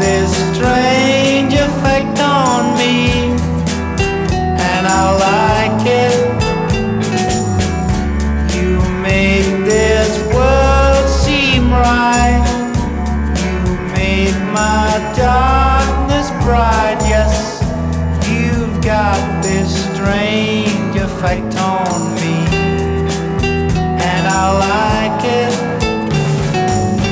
this strange effect on me, and I like it. You make this world seem right. You make my darkness bright. Yes, you've got this strange effect on me.